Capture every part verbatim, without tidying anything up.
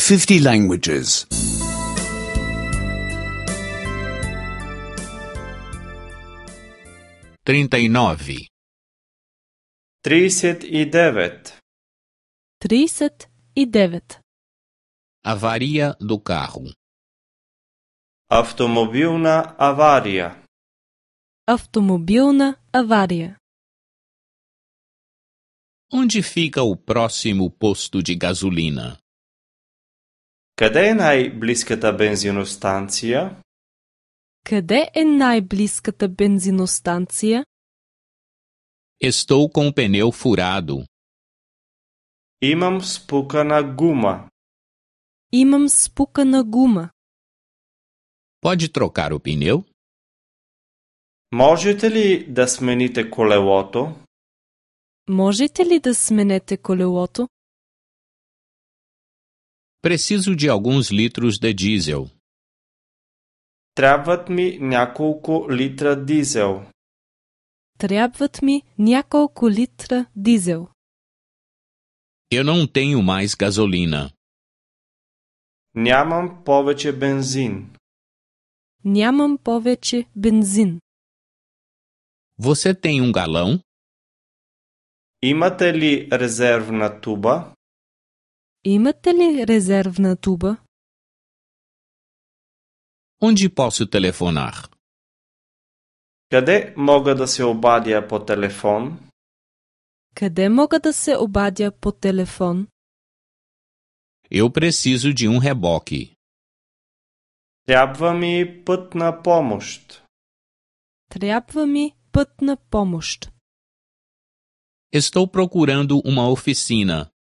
fifty languages. trinta e nove. Trideset i devet. trideset и девет. Avaria do carro. Автомобилна авария. Автомобилна авария. Onde fica o próximo posto de gasolina? Къде е най-близката бензиностанция? Къде е най-близката бензиностанция? Estou com o pneu furado. Имам спукана гума. Имам спукана гума. Pode trocar o pneu? Можете ли да смените колелото? Можете ли да сменете колелото? Preciso de alguns litros de diesel. Трябват ми няколко литра дизел. Трябват ми няколко литра дизел. Eu não tenho mais gasolina. Нямам повече бензин. Нямам повече бензин. Você tem um galão? Имате ли резервна туба? Имате ли резервна туба? Onde posso telefonar? Къде мога да се обадя по телефон? Къде мога да се обадя по телефон? Eu preciso de um reboque. Трябва ми пътна помощ. Трябва ми пътна помощ. Estou procurando uma oficina.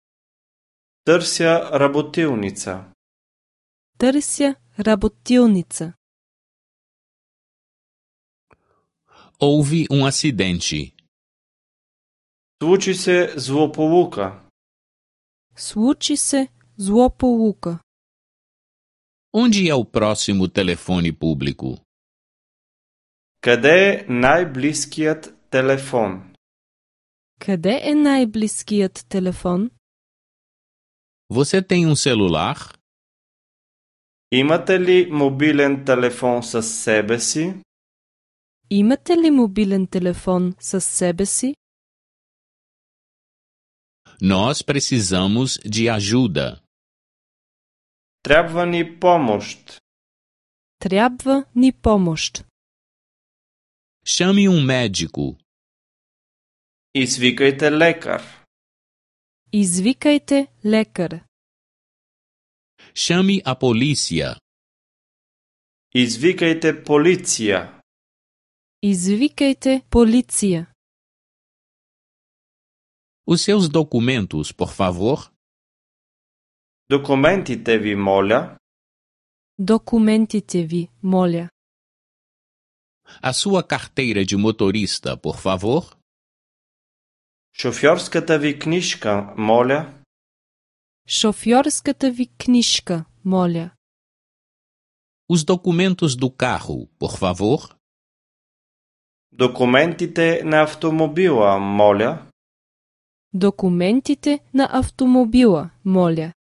Търся работилница. Търся работилница. Houve um acidente. Случи се злополука. Случи се злополука. Onde é o próximo telefone público? Къде е най-близкият телефон? Къде е най-близкият телефон? Você tem um celular? Имате ли мобилен телефон със себе си? Имате ли мобилен телефон със себе си? Nós precisamos de ajuda. Трябва ни помощ. Трябва ни помощ. Chame um médico. Извикайте лекар. Извикайте лекар. Chame a polícia. Извикайте полиция. Извикайте полиция. Os seus documentos, por favor. Документите ви, моля. Документите ви, моля. A sua carteira de motorista, por favor. Шофьорската ви книжка, моля. Шофьорската ви книжка, моля. Os documentos do carro, por favor. Документите на автомобила, моля. Документите на автомобила, моля.